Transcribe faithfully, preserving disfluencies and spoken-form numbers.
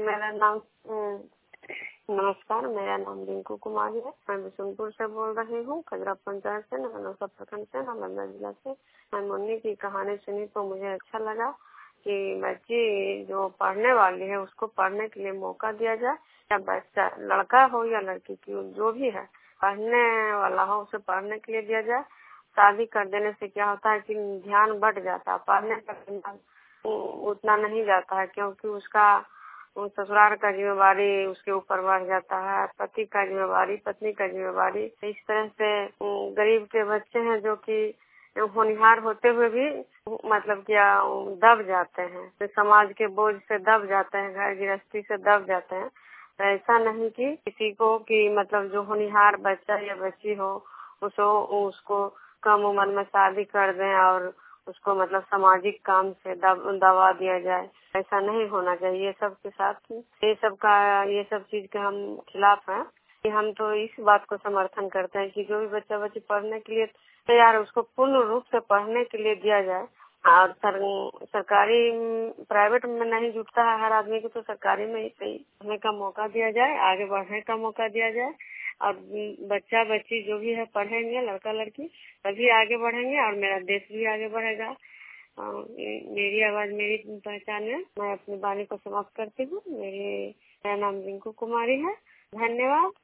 मेरा नाम नमस्कार, मेरा नाम रिंकू कुमारी है। मैं बिशुनपुर से बोल रही हूँ, खजरा पंचायत से, नौसा प्रखंड से, नालंदा जिला से। मैं मुन्नी की कहानी सुनी तो मुझे अच्छा लगा कि बच्ची जो पढ़ने वाली है उसको पढ़ने के लिए मौका दिया जाए। या बच्चा लड़का हो या लड़की की जो भी है पढ़ने वाला हो उसे पढ़ने के लिए दिया जाए। शादी कर देने से क्या होता है कि ध्यान बढ़ जाता है, पढ़ने का उतना नहीं जाता है, क्योंकि उसका ससुराल का जिम्मेवारी उसके ऊपर बढ़ जाता है, पति का जिम्मेवारी, पत्नी का जिम्मेवारी। इस तरह से गरीब के बच्चे हैं जो कि होनहार होते हुए भी मतलब क्या दब जाते हैं, तो समाज के बोझ से दब जाते हैं, घर गृहस्थी से दब जाते हैं। तो ऐसा नहीं कि किसी को कि मतलब जो होनहार बच्चा या बच्ची हो उसको उसको कम उम्र में शादी कर दें और उसको मतलब सामाजिक काम से दब, दबा दिया जाए। ऐसा नहीं होना चाहिए। ये सब के साथ ये सब का ये सब चीज के हम खिलाफ हैं। कि हम तो इस बात को समर्थन करते हैं कि जो भी बच्चा बच्ची पढ़ने के लिए तैयार है उसको पूर्ण रूप से पढ़ने के लिए दिया जाए। और सर, सरकारी प्राइवेट में नहीं जुटता है हर आदमी को, तो सरकारी में ही पढ़ने का मौका दिया जाए, आगे बढ़ने का मौका दिया जाए। और बच्चा बच्ची जो भी है पढ़ेंगे, लड़का लड़की, तभी आगे बढ़ेंगे और मेरा देश भी आगे बढ़ेगा। मेरी आवाज मेरी पहचान है। मैं अपनी वाणी को समाप्त करती हूँ। मेरी मेरा नाम रिंकू कुमारी है। धन्यवाद।